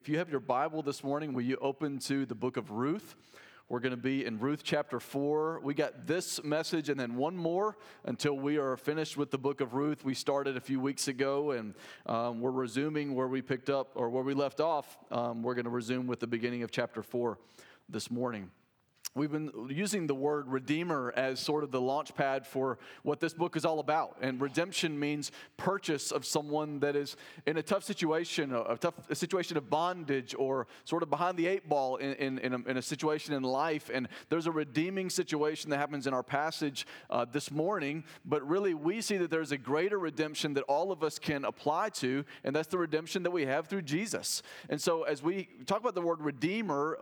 If you have your Bible this morning, will you open to the book of Ruth? We're going to be in Ruth chapter 4. We got this message and then one more until we are finished with the book of Ruth. We started a few weeks ago, and we're resuming where we picked up or where we left off. We're going to resume with the beginning of chapter 4 this morning. We've been using the word redeemer as sort of the launch pad for what this book is all about. And redemption means purchase of someone that is in a tough situation, a situation of bondage or sort of behind the eight ball in a situation in life. And there's a redeeming situation that happens in our passage this morning. But really, we see that there's a greater redemption that all of us can apply to, and that's the redemption that we have through Jesus. And so as we talk about the word redeemer,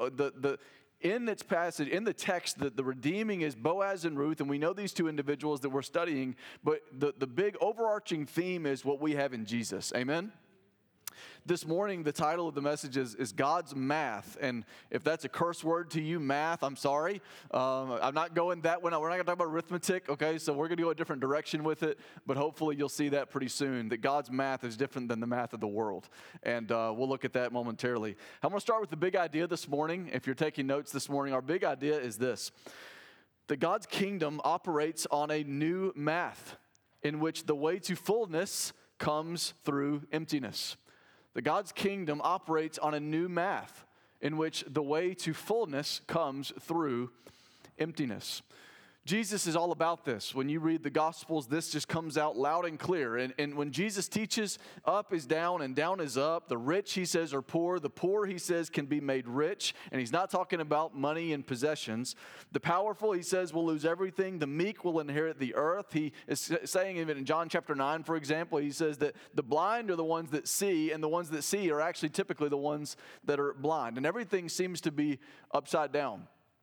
in its passage, in the text, the redeeming is Boaz and Ruth, and we know these two individuals that we're studying, but the big overarching theme is what we have in Jesus. Amen? This morning, the title of the message is God's Math, and if that's a curse word to you, math, I'm sorry. I'm not going that way. We're not going to talk about arithmetic, okay? So we're going to go a different direction with it, but hopefully you'll see that pretty soon, that God's math is different than the math of the world, and we'll look at that momentarily. I'm going to start with the big idea this morning. If you're taking notes this morning, our big idea is this, that God's kingdom operates on a new math in which the way to fullness comes through emptiness. That God's kingdom operates on a new math in which the way to fullness comes through emptiness. Jesus is all about this. When you read the Gospels, this just comes out loud and clear. And when Jesus teaches, up is down and down is up. The rich, he says, are poor. The poor, he says, can be made rich. And he's not talking about money and possessions. The powerful, he says, will lose everything. The meek will inherit the earth. He is saying even in John chapter 9, for example, he says that the blind are the ones that see, and the ones that see are actually typically the ones that are blind. And everything seems to be upside down.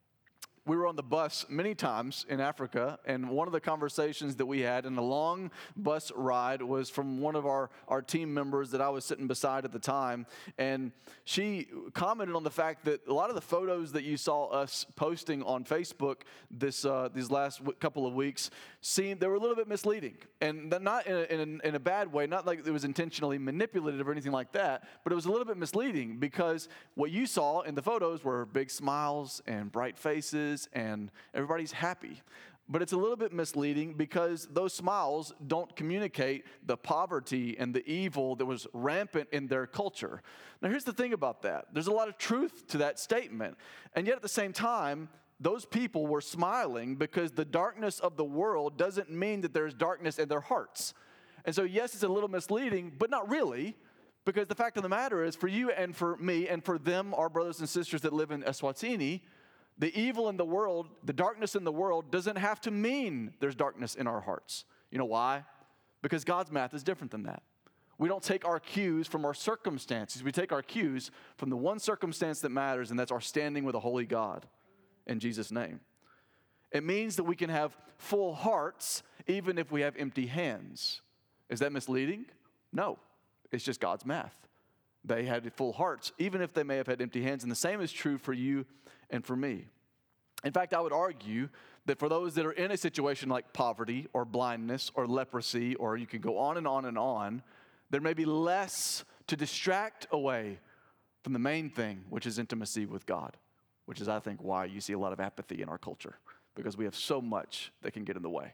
We were on the bus many times in Africa, and one of the conversations that we had in a long bus ride was from one of our team members that I was sitting beside at the time, and she commented on the fact that a lot of the photos that you saw us posting on Facebook these last couple of weeks seemed they were a little bit misleading, and not in a bad way, not like it was intentionally manipulative or anything like that, but it was a little bit misleading because what you saw in the photos were big smiles and bright faces, and everybody's happy. But it's a little bit misleading because those smiles don't communicate the poverty and the evil that was rampant in their culture. Now, here's the thing about that. There's a lot of truth to that statement. And yet at the same time, those people were smiling because the darkness of the world doesn't mean that there's darkness in their hearts. And so, yes, it's a little misleading, but not really. Because the fact of the matter is, for you and for me and for them, our brothers and sisters that live in Eswatini, the evil in the world, the darkness in the world doesn't have to mean there's darkness in our hearts. You know why? Because God's math is different than that. We don't take our cues from our circumstances. We take our cues from the one circumstance that matters, and that's our standing with a holy God in Jesus' name. It means that we can have full hearts even if we have empty hands. Is that misleading? No. It's just God's math. They had full hearts, even if they may have had empty hands. And the same is true for you and for me. In fact, I would argue that for those that are in a situation like poverty or blindness or leprosy, or you can go on and on and on, there may be less to distract away from the main thing, which is intimacy with God, which is, I think, why you see a lot of apathy in our culture, because we have so much that can get in the way.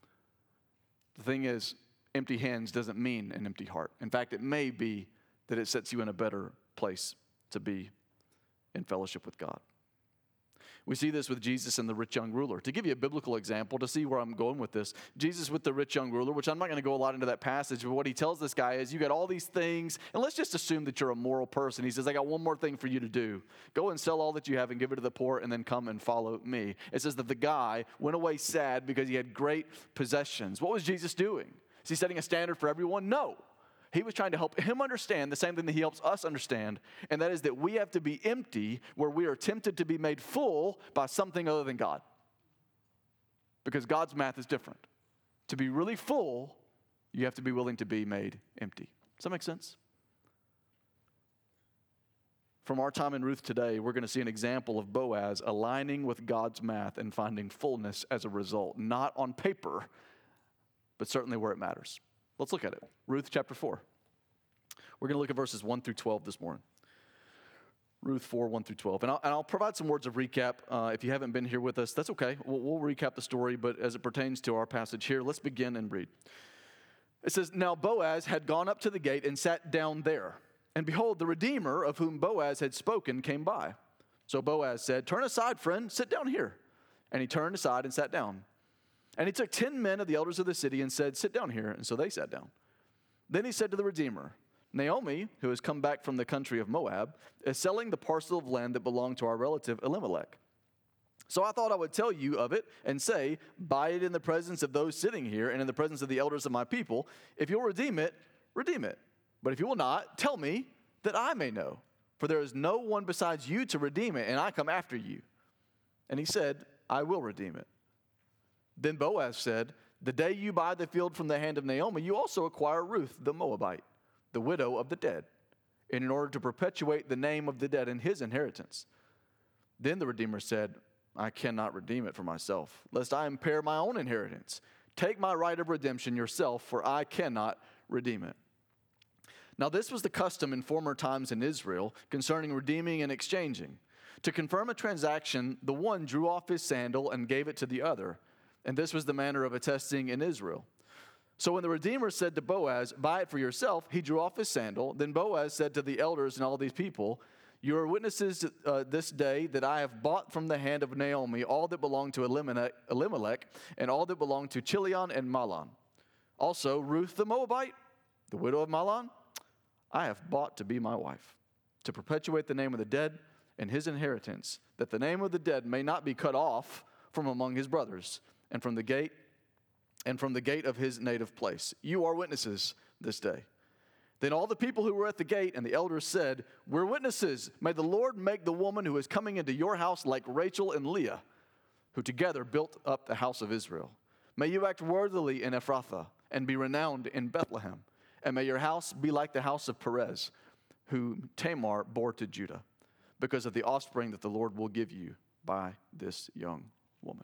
The thing is, empty hands doesn't mean an empty heart. In fact, it may be that it sets you in a better place to be in fellowship with God. We see this with Jesus and the rich young ruler. To give you a biblical example, to see where I'm going with this, Jesus with the rich young ruler, which I'm not going to go a lot into that passage, but what he tells this guy is, you got all these things, and let's just assume that you're a moral person. He says, I got one more thing for you to do. Go and sell all that you have and give it to the poor, and then come and follow me. It says that the guy went away sad because he had great possessions. What was Jesus doing? Is he setting a standard for everyone? No. He was trying to help him understand the same thing that he helps us understand, and that is that we have to be empty where we are tempted to be made full by something other than God. Because God's math is different. To be really full, you have to be willing to be made empty. Does that make sense? From our time in Ruth today, we're going to see an example of Boaz aligning with God's math and finding fullness as a result, not on paper, but certainly where it matters. Let's look at it. Ruth chapter 4. We're going to look at verses 1 through 12 this morning. Ruth 4, 1 through 12. And I'll provide some words of recap. If you haven't been here with us, that's okay. We'll recap the story, but as it pertains to our passage here, let's begin and read. It says, "Now Boaz had gone up to the gate and sat down there. And behold, the Redeemer of whom Boaz had spoken came by. So Boaz said, 'Turn aside, friend, sit down here.' And he turned aside and sat down. And he took 10 men of the elders of the city and said, 'Sit down here.' And so they sat down. Then he said to the Redeemer, 'Naomi, who has come back from the country of Moab, is selling the parcel of land that belonged to our relative Elimelech. So I thought I would tell you of it and say, buy it in the presence of those sitting here and in the presence of the elders of my people. If you'll redeem it, redeem it. But if you will not, tell me that I may know. For there is no one besides you to redeem it, and I come after you.' And he said, 'I will redeem it.' Then Boaz said, 'The day you buy the field from the hand of Naomi, you also acquire Ruth the Moabite, the widow of the dead, and in order to perpetuate the name of the dead in his inheritance.' Then the Redeemer said, 'I cannot redeem it for myself, lest I impair my own inheritance. Take my right of redemption yourself, for I cannot redeem it.' Now this was the custom in former times in Israel concerning redeeming and exchanging. To confirm a transaction, the one drew off his sandal and gave it to the other, and this was the manner of attesting in Israel. So when the Redeemer said to Boaz, 'Buy it for yourself,' he drew off his sandal. Then Boaz said to the elders and all these people, 'You are witnesses this day that I have bought from the hand of Naomi all that belonged to Elimelech and all that belonged to Chilion and Mahlon. Also Ruth the Moabite, the widow of Mahlon, I have bought to be my wife, to perpetuate the name of the dead and his inheritance, that the name of the dead may not be cut off from among his brothers, and from the gate of his native place. You are witnesses this day.' Then all the people who were at the gate and the elders said, 'We're witnesses. May the Lord make the woman who is coming into your house like Rachel and Leah, who together built up the house of Israel. May you act worthily in Ephrathah and be renowned in Bethlehem. And may your house be like the house of Perez, whom Tamar bore to Judah, because of the offspring that the Lord will give you by this young woman.'"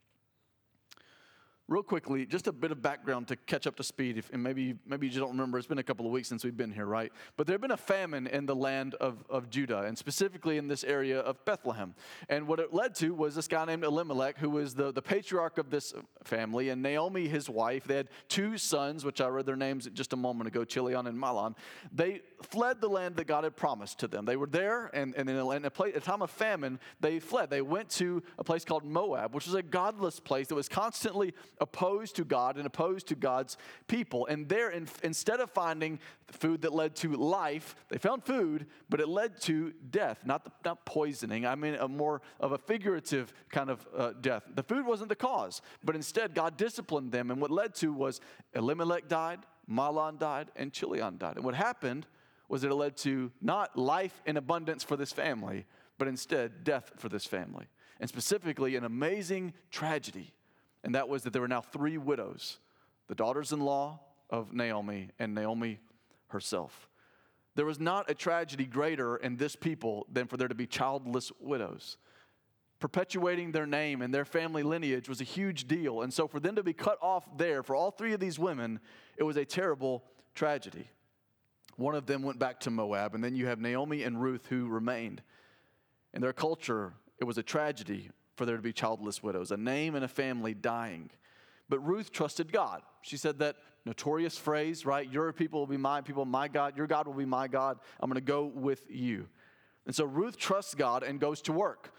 Real quickly, just a bit of background to catch up to speed. And maybe you just don't remember. It's been a couple of weeks since we've been here, right? But there had been a famine in the land of Judah, and specifically in this area of Bethlehem. And what it led to was this guy named Elimelech, who was the patriarch of this family, and Naomi, his wife. They had two sons, which I read their names just a moment ago, Chilion and Mahlon. They fled the land that God had promised to them. They were there, and in a time of famine, they fled. They went to a place called Moab, which was a godless place that was constantly opposed to God and opposed to God's people. And there, instead of finding food that led to life, they found food, but it led to death, not poisoning. I mean, a more of a figurative kind of death. The food wasn't the cause, but instead God disciplined them. And what led to was Elimelech died, Mahlon died, and Chilion died. And what happened was that it led to not life in abundance for this family, but instead death for this family. And specifically, an amazing tragedy. And that was that there were now 3 widows, the daughters-in-law of Naomi and Naomi herself. There was not a tragedy greater in this people than for there to be childless widows. Perpetuating their name and their family lineage was a huge deal. And so for them to be cut off there, for all 3 of these women, it was a terrible tragedy. One of them went back to Moab, and then you have Naomi and Ruth who remained. In their culture, it was a tragedy for there to be childless widows, a name and a family dying. But Ruth trusted God. She said that notorious phrase, right? Your people will be my people, my God. Your God will be my God. I'm going to go with you. And so Ruth trusts God and goes to work.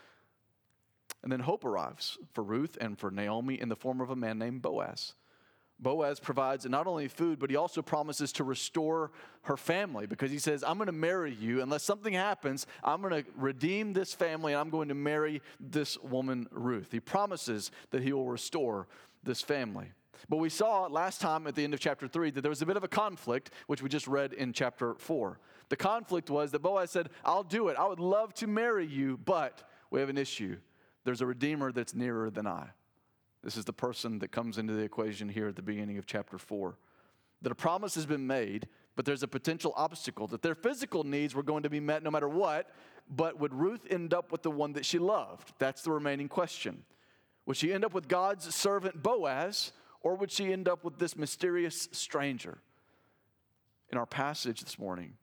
And then hope arrives for Ruth and for Naomi in the form of a man named Boaz. Boaz provides not only food, but he also promises to restore her family, because he says, I'm going to marry you. Unless something happens, I'm going to redeem this family, and I'm going to marry this woman, Ruth. He promises that he will restore this family. But we saw last time at the end of chapter 3 that there was a bit of a conflict, which we just read in chapter 4. The conflict was that Boaz said, I'll do it. I would love to marry you, but we have an issue. There's a redeemer that's nearer than I. This is the person that comes into the equation here at the beginning of chapter 4. That a promise has been made, but there's a potential obstacle, that their physical needs were going to be met no matter what, but would Ruth end up with the one that she loved? That's the remaining question. Would she end up with God's servant Boaz, or would she end up with this mysterious stranger? In our passage this morning,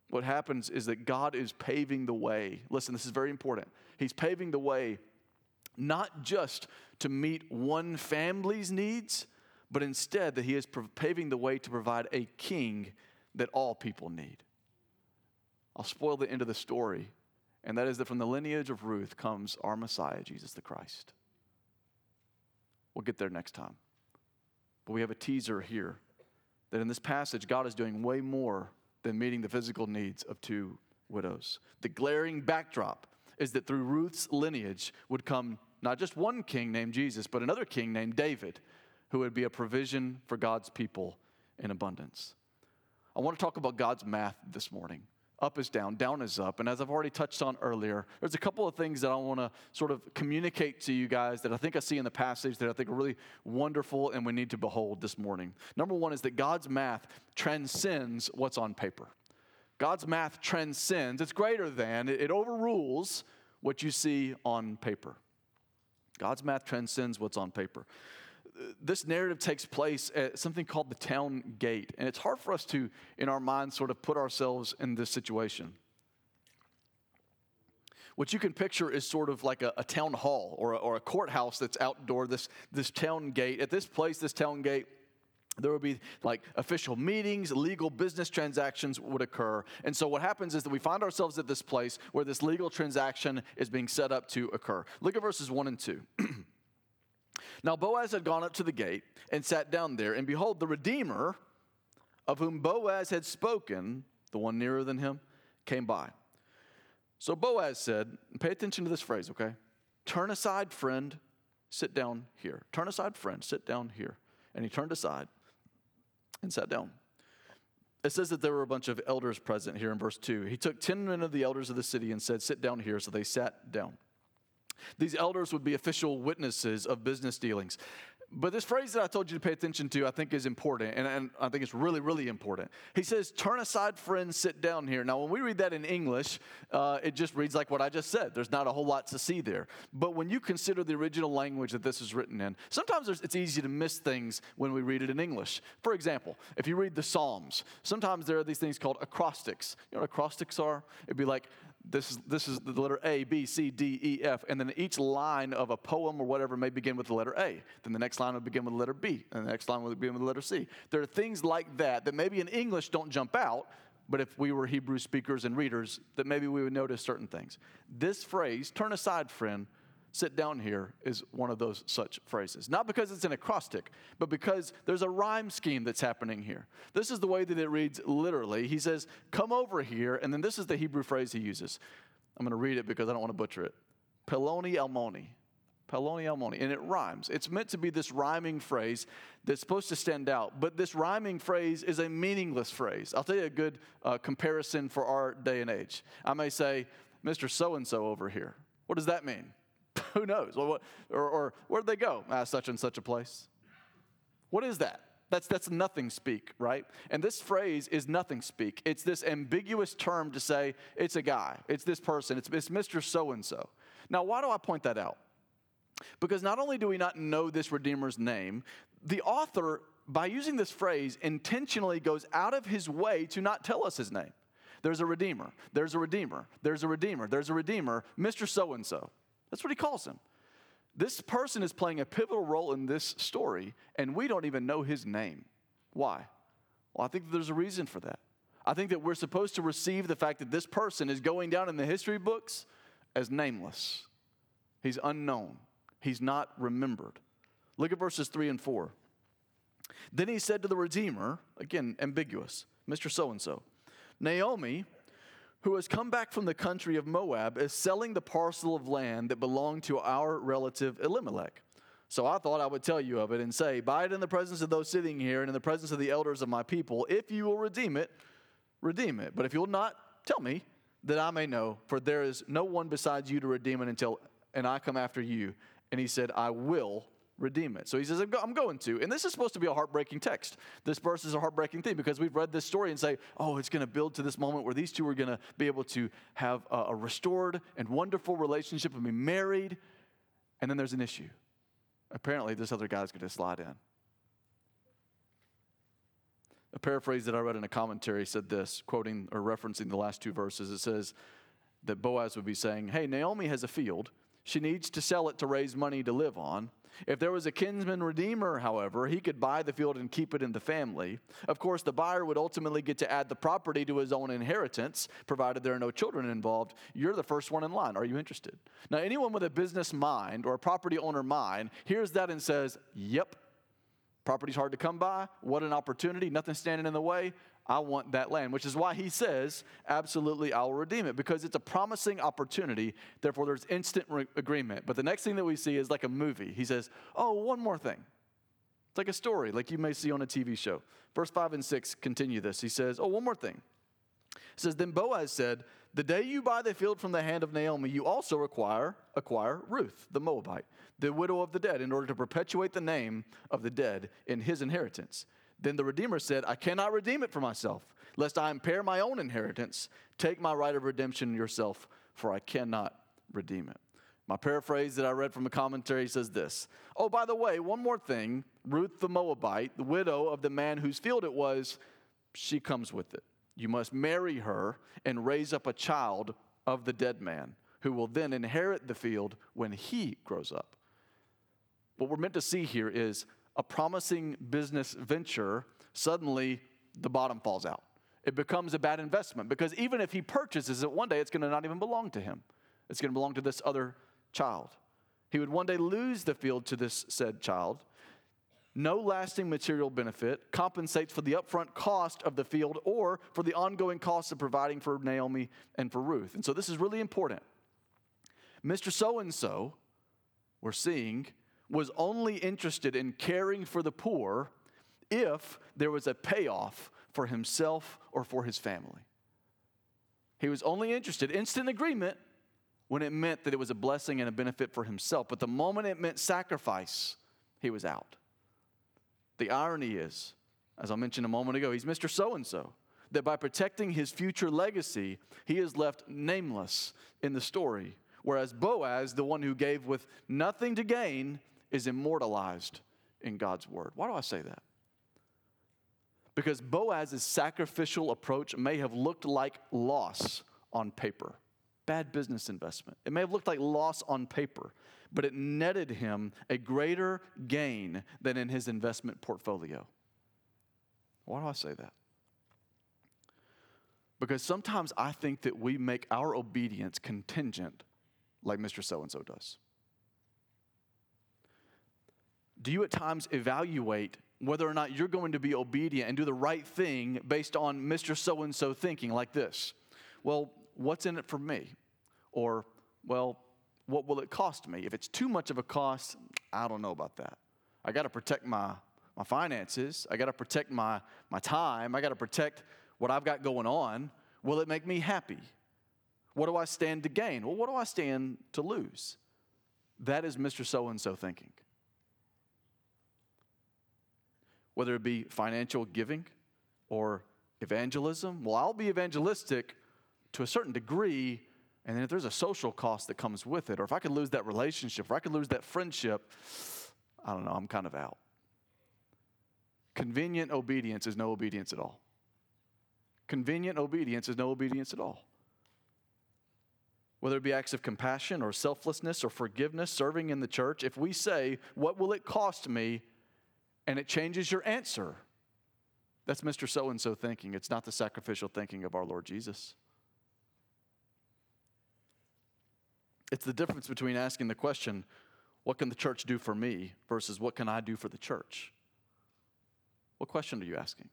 what happens is that God is paving the way. Listen, this is very important. He's paving the way not just to meet one family's needs, but instead that he is paving the way to provide a king that all people need. I'll spoil the end of the story, and that is that from the lineage of Ruth comes our Messiah, Jesus the Christ. We'll get there next time. But we have a teaser here that in this passage, God is doing way more than meeting the physical needs of two widows. The glaring backdrop is that through Ruth's lineage would come not just one king named Jesus, but another king named David, who would be a provision for God's people in abundance. I want to talk about God's math this morning. Up is down, down is up. And as I've already touched on earlier, there's a couple of things that I want to sort of communicate to you guys that I think I see in the passage that I think are really wonderful and we need to behold this morning. Number one is that God's math transcends what's on paper. God's math transcends, it's greater than, it overrules what you see on paper. God's math transcends what's on paper. This narrative takes place at something called the town gate. And it's hard for us to, in our minds, sort of put ourselves in this situation. What you can picture is sort of like a town hall or a courthouse that's outdoor, this town gate. At this place, this town gate, there would be like official meetings, legal business transactions would occur. And so what happens is that we find ourselves at this place where this legal transaction is being set up to occur. Look at verses 1 and 2. Now Boaz had gone up to the gate and sat down there, and behold, the Redeemer, of whom Boaz had spoken, the one nearer than him, came by. So Boaz said, pay attention to this phrase, okay? Turn aside, friend, sit down here. Turn aside, friend, sit down here. And he turned aside and sat down. It says that there were a bunch of elders present here in verse 2. He took 10 men of the elders of the city and said, sit down here. So they sat down. These elders would be official witnesses of business dealings. But this phrase that I told you to pay attention to, I think is important, and I think it's really, really important. He says, turn aside, friends, sit down here. Now, when we read that in English, it just reads like what I just said. There's not a whole lot to see there. But when you consider the original language that this is written in, sometimes it's easy to miss things when we read it in English. For example, if you read the Psalms, sometimes there are these things called acrostics. You know what acrostics are? It'd be like, this is the letter A, B, C, D, E, F, and then each line of a poem or whatever may begin with the letter A. Then the next line will begin with the letter B, and the next line will begin with the letter C. There are things like that maybe in English don't jump out, but if we were Hebrew speakers and readers, that maybe we would notice certain things. This phrase, turn aside, friend, sit down here, is one of those such phrases. Not because it's an acrostic, but because there's a rhyme scheme that's happening here. This is the way that it reads literally. He says, come over here, and then this is the Hebrew phrase he uses. I'm going to read it because I don't want to butcher it. Peloni almoni. Peloni almoni. And it rhymes. It's meant to be this rhyming phrase that's supposed to stand out, but this rhyming phrase is a meaningless phrase. I'll tell you a good comparison for our day and age. I may say, Mr. So-and-so over here. What does that mean? Who knows? Or where'd they go? Such and such a place. What is that? That's nothing speak, right? And this phrase is nothing speak. It's this ambiguous term to say it's a guy, it's this person, it's Mr. So-and-so. Now, why do I point that out? Because not only do we not know this Redeemer's name, the author, by using this phrase, intentionally goes out of his way to not tell us his name. There's a Redeemer, there's a Redeemer, there's a Redeemer, there's a Redeemer, Mr. So-and-so. That's what he calls him. This person is playing a pivotal role in this story, and we don't even know his name. Why? Well, I think that there's a reason for that. I think that we're supposed to receive the fact that this person is going down in the history books as nameless. He's unknown. He's not remembered. Look at verses 3 and 4. Then he said to the Redeemer, again, ambiguous, Mr. So-and-so, Naomi, who has come back from the country of Moab, is selling the parcel of land that belonged to our relative Elimelech. So I thought I would tell you of it and say, buy it in the presence of those sitting here and in the presence of the elders of my people. If you will redeem it, redeem it. But if you will not, tell me, that I may know, for there is no one besides you to redeem it and I come after you. And he said, I will redeem it. So he says, I'm going to. And this is supposed to be a heartbreaking text. This verse is a heartbreaking thing because we've read this story and say, oh, it's going to build to this moment where these two are going to be able to have a restored and wonderful relationship and be married. And then there's an issue. Apparently, this other guy's going to slide in. A paraphrase that I read in a commentary said this, quoting or referencing the last two verses. It says that Boaz would be saying, hey, Naomi has a field. She needs to sell it to raise money to live on. If there was a kinsman redeemer, however, he could buy the field and keep it in the family. Of course, the buyer would ultimately get to add the property to his own inheritance, provided there are no children involved. You're the first one in line. Are you interested? Now, anyone with a business mind or a property owner mind hears that and says, yep, property's hard to come by. What an opportunity. Nothing standing in the way. I want that land, which is why he says, absolutely, I will redeem it, because it's a promising opportunity. Therefore, there's instant agreement. But the next thing that we see is like a movie. He says, oh, one more thing. It's like a story, like you may see on a TV show. Verse 5 and 6 continue this. He says, oh, one more thing. It says, then Boaz said, the day you buy the field from the hand of Naomi, you also acquire Ruth, the Moabite, the widow of the dead, in order to perpetuate the name of the dead in his inheritance. Then the Redeemer said, I cannot redeem it for myself, lest I impair my own inheritance. Take my right of redemption yourself, for I cannot redeem it. My paraphrase that I read from a commentary says this. Oh, by the way, one more thing. Ruth the Moabite, the widow of the man whose field it was, she comes with it. You must marry her and raise up a child of the dead man, who will then inherit the field when he grows up. What we're meant to see here is a promising business venture, suddenly the bottom falls out. It becomes a bad investment, because even if he purchases it, one day it's going to not even belong to him. It's going to belong to this other child. He would one day lose the field to this said child. No lasting material benefit compensates for the upfront cost of the field or for the ongoing costs of providing for Naomi and for Ruth. And so this is really important. Mr. So-and-so, we're seeing, was only interested in caring for the poor if there was a payoff for himself or for his family. He was only interested, instant agreement, when it meant that it was a blessing and a benefit for himself. But the moment it meant sacrifice, he was out. The irony is, as I mentioned a moment ago, he's Mr. So-and-so, that by protecting his future legacy, he is left nameless in the story, whereas Boaz, the one who gave with nothing to gain, is immortalized in God's word. Why do I say that? Because Boaz's sacrificial approach may have looked like loss on paper. Bad business investment. It may have looked like loss on paper, but it netted him a greater gain than in his investment portfolio. Why do I say that? Because sometimes I think that we make our obedience contingent like Mr. So-and-so does. Do you at times evaluate whether or not you're going to be obedient and do the right thing based on Mr. So-and-so thinking like this? Well, what's in it for me? Or, well, what will it cost me? If it's too much of a cost, I don't know about that. I got to protect my finances. I got to protect my time. I got to protect what I've got going on. Will it make me happy? What do I stand to gain? Well, what do I stand to lose? That is Mr. So-and-so thinking. Whether it be financial giving or evangelism, well, I'll be evangelistic to a certain degree, and then if there's a social cost that comes with it, or if I could lose that relationship, or I could lose that friendship, I don't know, I'm kind of out. Convenient obedience is no obedience at all. Convenient obedience is no obedience at all. Whether it be acts of compassion or selflessness or forgiveness, serving in the church, if we say, what will it cost me? And it changes your answer, that's Mr. So-and-so thinking. It's not the sacrificial thinking of our Lord Jesus. It's the difference between asking the question, what can the church do for me, versus what can I do for the church? What question are you asking?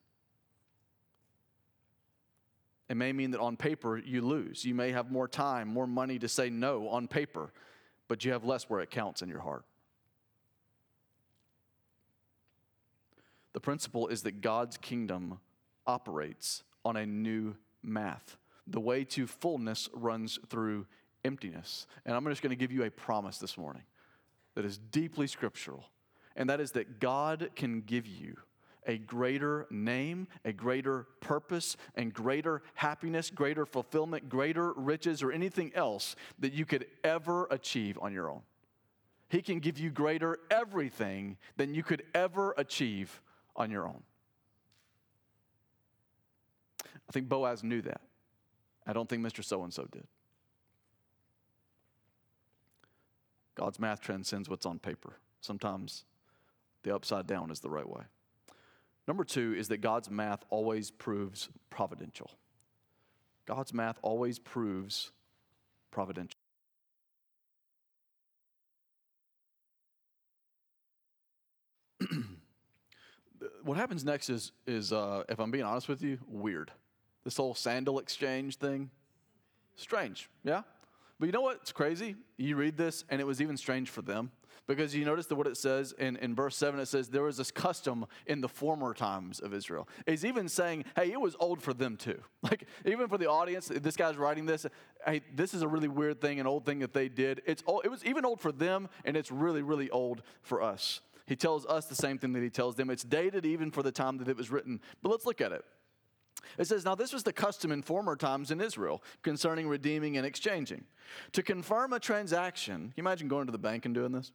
It may mean that on paper you lose. You may have more time, more money to say no on paper, but you have less where it counts in your heart. The principle is that God's kingdom operates on a new math. The way to fullness runs through emptiness. And I'm just going to give you a promise this morning that is deeply scriptural, and that is that God can give you a greater name, a greater purpose, and greater happiness, greater fulfillment, greater riches, or anything else that you could ever achieve on your own. He can give you greater everything than you could ever achieve on your own. I think Boaz knew that. I don't think Mr. So-and-so did. God's math transcends what's on paper. Sometimes the upside down is the right way. Number 2 is that God's math always proves providential. God's math always proves providential. What happens next is if I'm being honest with you, weird. This whole sandal exchange thing, strange, yeah? But you know what's crazy? You read this, and it was even strange for them. Because you notice that what it says in verse 7, it says, there was this custom in the former times of Israel. It's even saying, hey, it was old for them too. Like, even for the audience, this guy's writing this, hey, this is a really weird thing, an old thing that they did. It was even old for them, and it's really, really old for us. He tells us the same thing that he tells them. It's dated even for the time that it was written. But let's look at it. It says, now this was the custom in former times in Israel concerning redeeming and exchanging. To confirm a transaction, can you imagine going to the bank and doing this?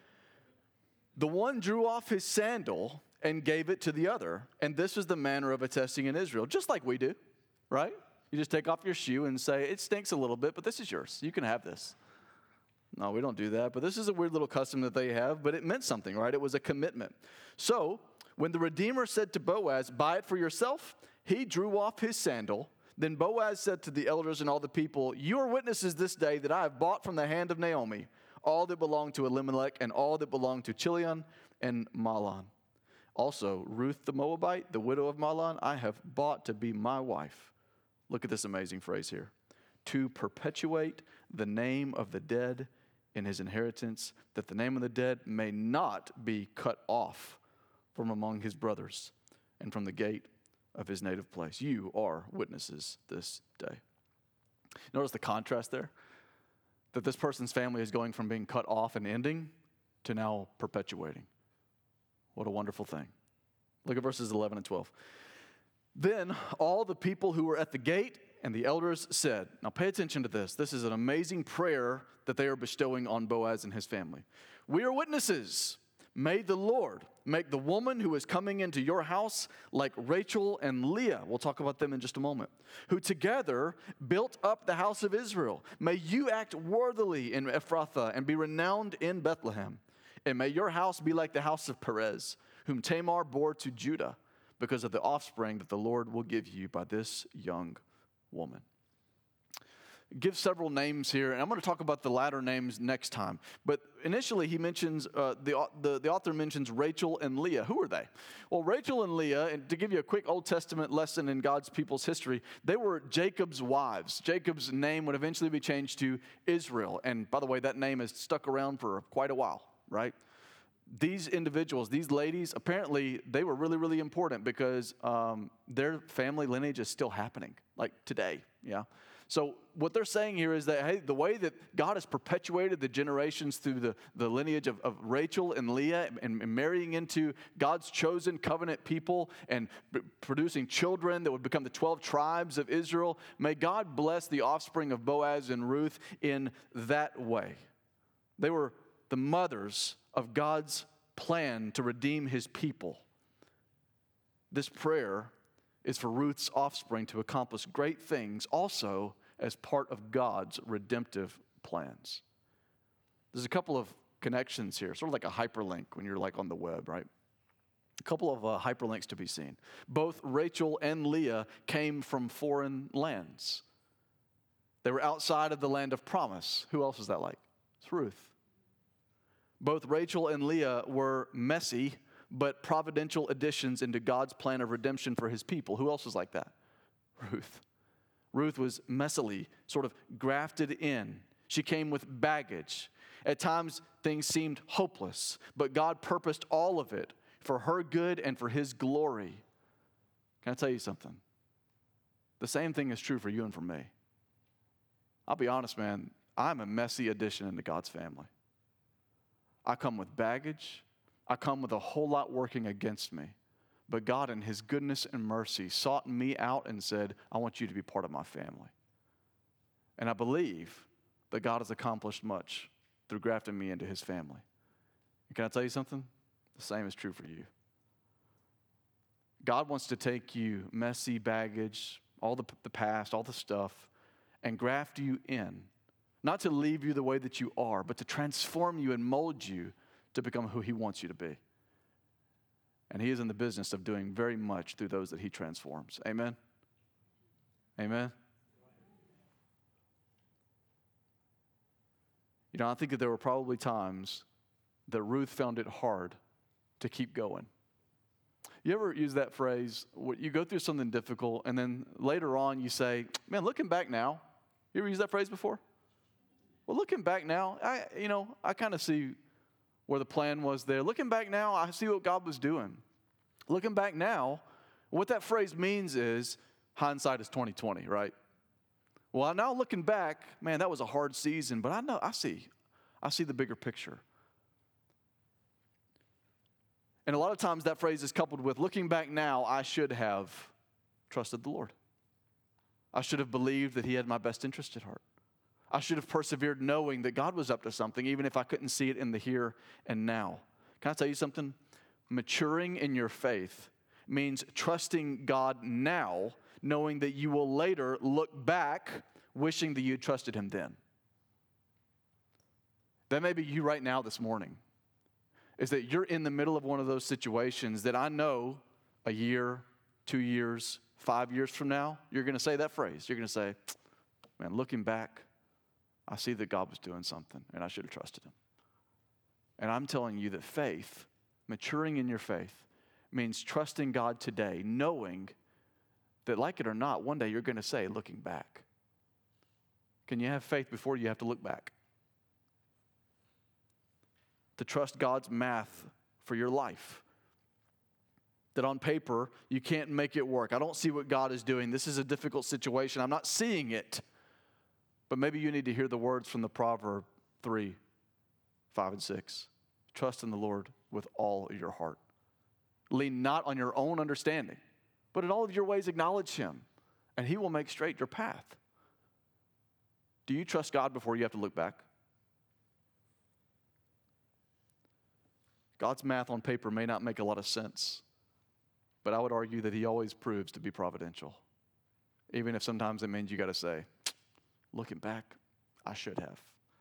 The one drew off his sandal and gave it to the other. And this was the manner of attesting in Israel, just like we do, right? You just take off your shoe and say, it stinks a little bit, but this is yours. You can have this. No, we don't do that. But this is a weird little custom that they have, but it meant something, right? It was a commitment. So when the Redeemer said to Boaz, buy it for yourself, he drew off his sandal. Then Boaz said to the elders and all the people, you are witnesses this day that I have bought from the hand of Naomi all that belonged to Elimelech and all that belonged to Chilion and Mahlon. Also, Ruth the Moabite, the widow of Mahlon, I have bought to be my wife. Look at this amazing phrase here. To perpetuate the name of the dead in his inheritance, that the name of the dead may not be cut off from among his brothers and from the gate of his native place. You are witnesses this day. Notice the contrast there, that this person's family is going from being cut off and ending to now perpetuating. What a wonderful thing. Look at verses 11 and 12. Then all the people who were at the gate and the elders said, now pay attention to this. This is an amazing prayer that they are bestowing on Boaz and his family. We are witnesses. May the Lord make the woman who is coming into your house like Rachel and Leah. We'll talk about them in just a moment. Who together built up the house of Israel. May you act worthily in Ephrathah and be renowned in Bethlehem. And may your house be like the house of Perez, whom Tamar bore to Judah, because of the offspring that the Lord will give you by this young woman. Give several names here, and I'm going to talk about the latter names next time. But initially, he mentions the author mentions Rachel and Leah. Who are they? Well, Rachel and Leah, and to give you a quick Old Testament lesson in God's people's history, they were Jacob's wives. Jacob's name would eventually be changed to Israel, and by the way, that name has stuck around for quite a while, right? These individuals, these ladies, apparently they were really, really important because their family lineage is still happening, like today, yeah? So what they're saying here is that, hey, the way that God has perpetuated the generations through the lineage of Rachel and Leah and marrying into God's chosen covenant people and producing children that would become the 12 tribes of Israel, may God bless the offspring of Boaz and Ruth in that way. They were the mothers of God's plan to redeem his people. This prayer is for Ruth's offspring to accomplish great things also as part of God's redemptive plans. There's a couple of connections here, sort of like a hyperlink when you're like on the web, right? A couple of hyperlinks to be seen. Both Rachel and Leah came from foreign lands. They were outside of the land of promise. Who else is that like? It's Ruth. Both Rachel and Leah were messy, but providential additions into God's plan of redemption for his people. Who else was like that? Ruth. Ruth was messily sort of grafted in. She came with baggage. At times, things seemed hopeless, but God purposed all of it for her good and for his glory. Can I tell you something? The same thing is true for you and for me. I'll be honest, man, I'm a messy addition into God's family. I come with baggage. I come with a whole lot working against me. But God, in his goodness and mercy, sought me out and said, I want you to be part of my family. And I believe that God has accomplished much through grafting me into his family. And can I tell you something? The same is true for you. God wants to take you, messy baggage, all the past, all the stuff, and graft you in. Not to leave you the way that you are, but to transform you and mold you to become who he wants you to be. And he is in the business of doing very much through those that he transforms. Amen? Amen? You know, I think that there were probably times that Ruth found it hard to keep going. You ever use that phrase, you go through something difficult, and then later on you say, man, looking back now, you ever used that phrase before? Well, looking back now, I kind of see where the plan was there. Looking back now, I see what God was doing. Looking back now, what that phrase means is hindsight is 20/20, right? Well, now looking back, man, that was a hard season, but I see the bigger picture. And a lot of times that phrase is coupled with looking back now, I should have trusted the Lord. I should have believed that he had my best interest at heart. I should have persevered knowing that God was up to something, even if I couldn't see it in the here and now. Can I tell you something? Maturing in your faith means trusting God now, knowing that you will later look back wishing that you trusted him then. That may be you right now this morning, is that you're in the middle of one of those situations that I know a year, 2 years, 5 years from now, you're going to say that phrase. You're going to say, man, looking back, I see that God was doing something, and I should have trusted him. And I'm telling you that faith, maturing in your faith, means trusting God today, knowing that, like it or not, one day you're going to say, looking back. Can you have faith before you have to look back? To trust God's math for your life. That on paper, you can't make it work. I don't see what God is doing. This is a difficult situation. I'm not seeing it. But maybe you need to hear the words from the Proverb 3, 5, and 6. Trust in the Lord with all of your heart. Lean not on your own understanding, but in all of your ways acknowledge him, and he will make straight your path. Do you trust God before you have to look back? God's math on paper may not make a lot of sense, but I would argue that he always proves to be providential, even if sometimes it means you got to say, looking back, I should have.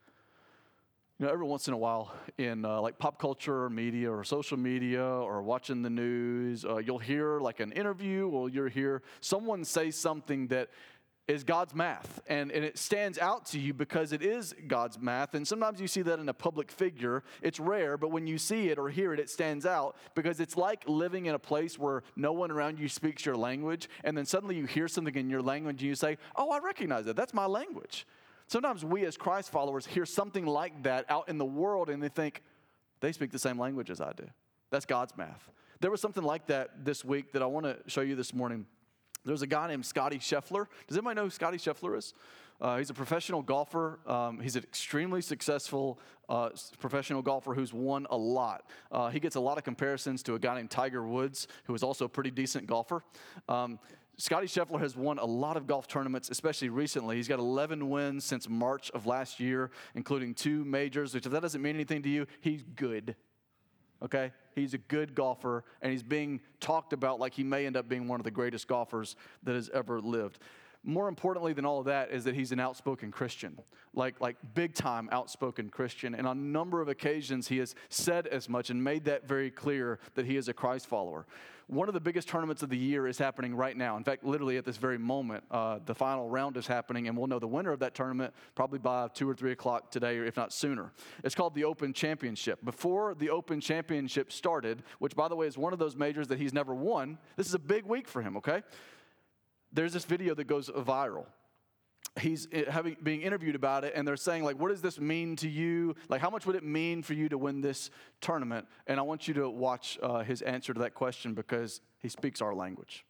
You know, every once in a while in like pop culture or media or social media or watching the news, you'll hear like an interview or you'll hear someone say something that is God's math, and it stands out to you because it is God's math. And sometimes you see that in a public figure. It's rare, but when you see it or hear it, it stands out because it's like living in a place where no one around you speaks your language, and then suddenly you hear something in your language and you say, oh, I recognize it. That's my language. Sometimes we as Christ followers hear something like that out in the world and they think, they speak the same language as I do. That's God's math. There was something like that this week that I want to show you this morning. There's a guy named Scottie Scheffler. Does anybody know who Scottie Scheffler is? He's a professional golfer. He's an extremely successful professional golfer who's won a lot. He gets a lot of comparisons to a guy named Tiger Woods, who is also a pretty decent golfer. Scottie Scheffler has won a lot of golf tournaments, especially recently. He's got 11 wins since March of last year, including 2 majors, which if that doesn't mean anything to you, he's good. Okay? He's a good golfer, and he's being talked about like he may end up being one of the greatest golfers that has ever lived. More importantly than all of that is that he's an outspoken Christian, like big-time outspoken Christian. And on a number of occasions, he has said as much and made that very clear that he is a Christ follower. One of the biggest tournaments of the year is happening right now. In fact, literally at this very moment, the final round is happening, and we'll know the winner of that tournament probably by 2 or 3 o'clock today, or if not sooner. It's called the Open Championship. Before the Open Championship started, which, by the way, is one of those majors that he's never won, this is a big week for him, okay? There's this video that goes viral. He's being interviewed about it, and they're saying, like, what does this mean to you? Like, how much would it mean for you to win this tournament? And I want you to watch his answer to that question because he speaks our language.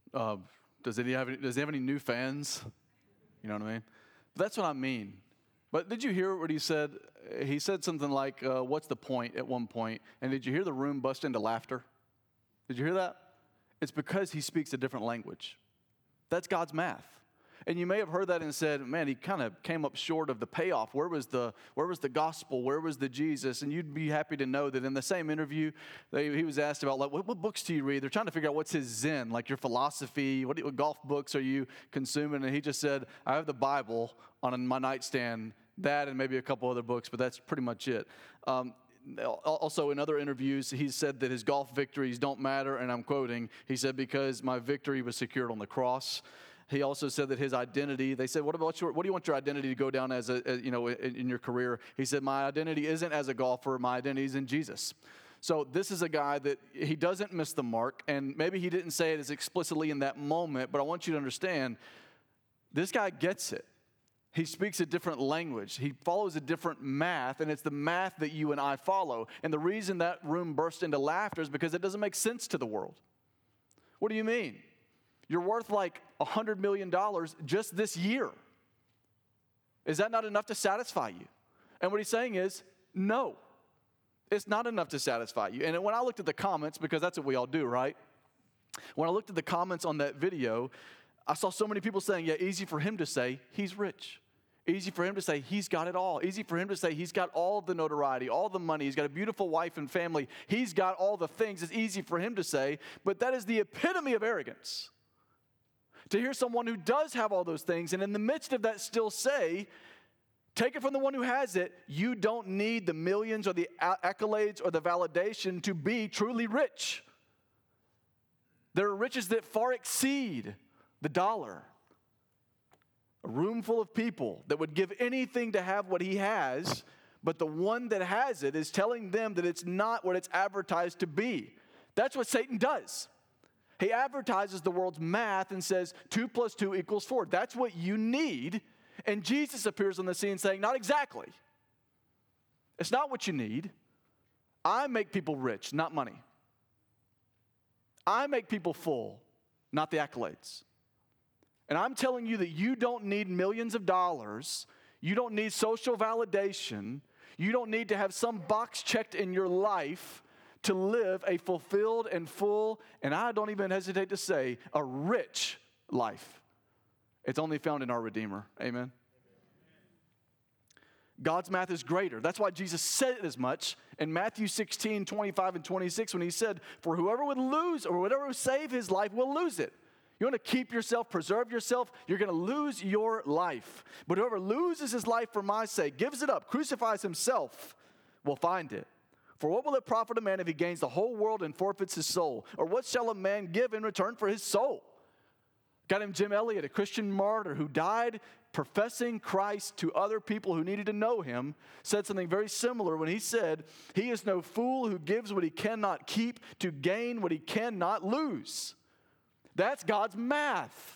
Does he have any new fans? You know what I mean? That's what I mean. But did you hear what he said? He said something like, what's the point at one point? And did you hear the room bust into laughter? Did you hear that? It's because he speaks a different language. That's God's math. And you may have heard that and said, man, he kind of came up short of the payoff. Where was the gospel? Where was the Jesus? And you'd be happy to know that in the same interview, he was asked about, like, what books do you read? They're trying to figure out what's his zen, like your philosophy. What golf books are you consuming? And he just said, I have the Bible on my nightstand, that and maybe a couple other books, but that's pretty much it. Also, in other interviews, he said that his golf victories don't matter, and I'm quoting, he said, because my victory was secured on the cross. He also said that his identity, they said, what do you want your identity to go down as in your career? He said, my identity isn't as a golfer, my identity is in Jesus. So this is a guy that he doesn't miss the mark, and maybe he didn't say it as explicitly in that moment, but I want you to understand, this guy gets it. He speaks a different language. He follows a different math, and it's the math that you and I follow. And the reason that room burst into laughter is because it doesn't make sense to the world. What do you mean? You're worth like $100 million just this year. Is that not enough to satisfy you? And what he's saying is, no, it's not enough to satisfy you. And when I looked at the comments, because that's what we all do, right? When I looked at the comments on that video, I saw so many people saying, yeah, easy for him to say he's rich. Easy for him to say he's got it all. Easy for him to say he's got all the notoriety, all the money. He's got a beautiful wife and family. He's got all the things. It's easy for him to say, but that is the epitome of arrogance. To hear someone who does have all those things and in the midst of that still say, take it from the one who has it, you don't need the millions or the accolades or the validation to be truly rich. There are riches that far exceed the dollar. A room full of people that would give anything to have what he has, but the one that has it is telling them that it's not what it's advertised to be. That's what Satan does. He advertises the world's math and says 2 + 2 = 4. That's what you need. And Jesus appears on the scene saying, not exactly. It's not what you need. I make people rich, not money. I make people full, not the accolades. And I'm telling you that you don't need millions of dollars. You don't need social validation. You don't need to have some box checked in your life to live a fulfilled and full, and I don't even hesitate to say, a rich life. It's only found in our Redeemer. Amen. God's math is greater. That's why Jesus said it as much in Matthew 16, 25 and 26 when he said, for whoever would lose or whatever would save his life will lose it. You want to keep yourself, preserve yourself, you're going to lose your life. But whoever loses his life for my sake, gives it up, crucifies himself, will find it. For what will it profit a man if he gains the whole world and forfeits his soul? Or what shall a man give in return for his soul? A guy named Jim Elliot, a Christian martyr who died professing Christ to other people who needed to know him, said something very similar when he said, he is no fool who gives what he cannot keep to gain what he cannot lose. That's God's math.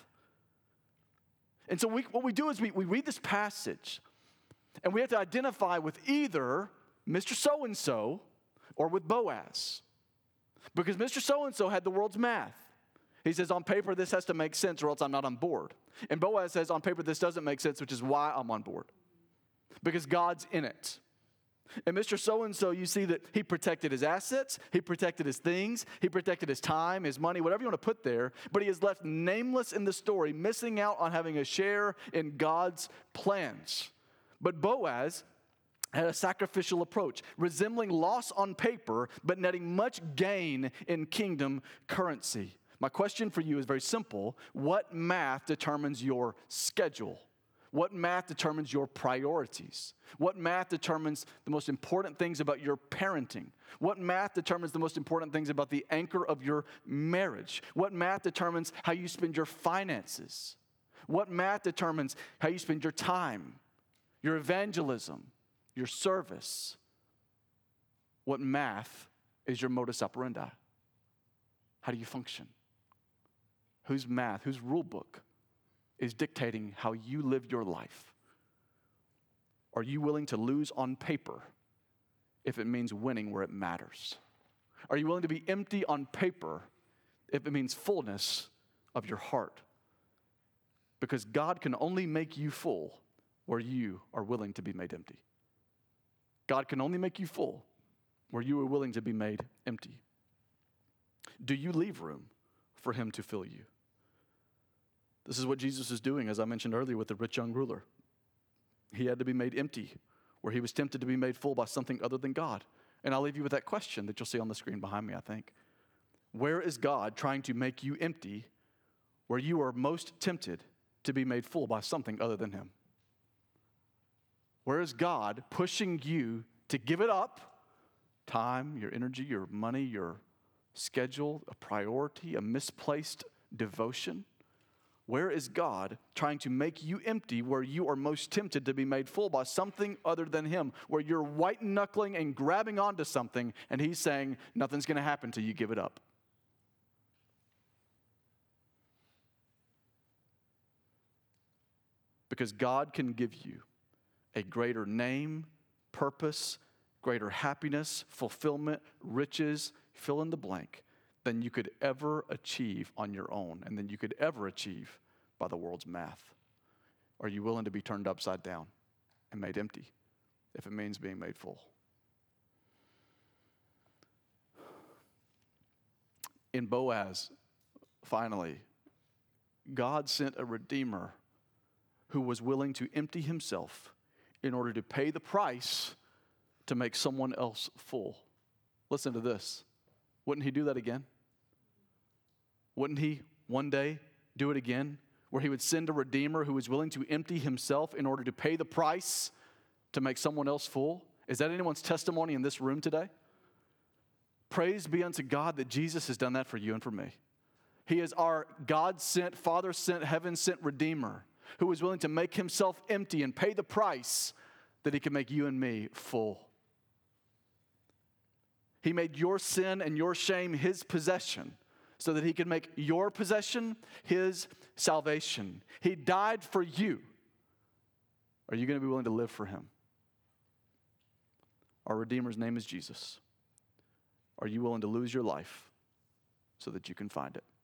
And so what we do is we read this passage, and we have to identify with either Mr. So-and-so or with Boaz. Because Mr. So-and-so had the world's math. He says, on paper, this has to make sense or else I'm not on board. And Boaz says, on paper, this doesn't make sense, which is why I'm on board. Because God's in it. And Mr. So-and-so, you see that he protected his assets, he protected his things, he protected his time, his money, whatever you want to put there, but he is left nameless in the story, missing out on having a share in God's plans. But Boaz had a sacrificial approach, resembling loss on paper, but netting much gain in kingdom currency. My question for you is very simple. What math determines your schedule? What math determines your priorities? What math determines the most important things about your parenting? What math determines the most important things about the anchor of your marriage? What math determines how you spend your finances? What math determines how you spend your time, your evangelism, your service? What math is your modus operandi? How do you function? Whose math, whose rule book is dictating how you live your life? Are you willing to lose on paper if it means winning where it matters? Are you willing to be empty on paper if it means fullness of your heart? Because God can only make you full where you are willing to be made empty. God can only make you full where you are willing to be made empty. Do you leave room for him to fill you? This is what Jesus is doing, as I mentioned earlier, with the rich young ruler. He had to be made empty, where he was tempted to be made full by something other than God. And I'll leave you with that question that you'll see on the screen behind me, I think. Where is God trying to make you empty, where you are most tempted to be made full by something other than him? Where is God pushing you to give it up? Time, your energy, your money, your schedule, a priority, a misplaced devotion? Where is God trying to make you empty where you are most tempted to be made full by something other than him, where you're white-knuckling and grabbing onto something, and he's saying nothing's going to happen till you give it up? Because God can give you a greater name, purpose, greater happiness, fulfillment, riches, fill in the blank, than you could ever achieve on your own, and than you could ever achieve by the world's math. Are you willing to be turned upside down and made empty if it means being made full? In Boaz, finally, God sent a redeemer who was willing to empty himself in order to pay the price to make someone else full. Listen to this. Wouldn't he do that again? Wouldn't he one day do it again, where he would send a redeemer who was willing to empty himself in order to pay the price to make someone else full? Is that anyone's testimony in this room today? Praise be unto God that Jesus has done that for you and for me. He is our God-sent, Father-sent, heaven-sent Redeemer who was willing to make himself empty and pay the price that he could make you and me full. He made your sin and your shame his possession so that he could make your possession his salvation. He died for you. Are you going to be willing to live for him? Our Redeemer's name is Jesus. Are you willing to lose your life so that you can find it?